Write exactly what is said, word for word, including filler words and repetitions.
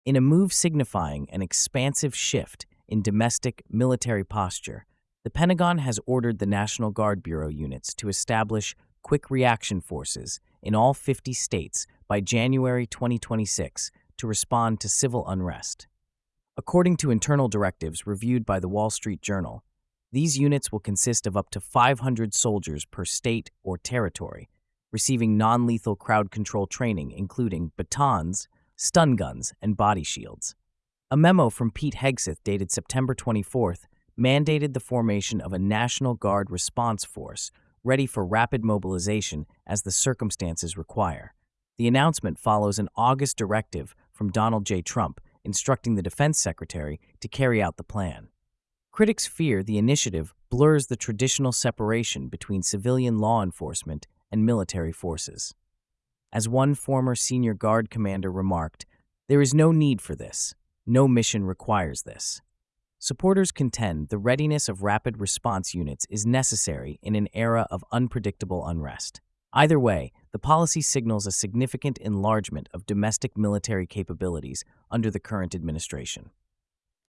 In a move signifying an expansive shift in domestic military posture, the Pentagon has ordered the National Guard Bureau units to establish quick reaction forces in all fifty states by January twenty twenty-six to respond to civil unrest. According to internal directives reviewed by the Wall Street Journal, these units will consist of up to five hundred soldiers per state or territory, receiving non-lethal crowd control training including batons, stun guns, and body shields. A memo from Pete Hegseth dated September twenty-fourth mandated the formation of a National Guard response force ready for rapid mobilization as the circumstances require. The announcement follows an August directive from Donald J. Trump instructing the Defense Secretary to carry out the plan. Critics fear the initiative blurs the traditional separation between civilian law enforcement and military forces. As one former senior Guard commander remarked, "There is no need for this. No mission requires this." Supporters contend the readiness of rapid response units is necessary in an era of unpredictable unrest. Either way, the policy signals a significant enlargement of domestic military capabilities under the current administration.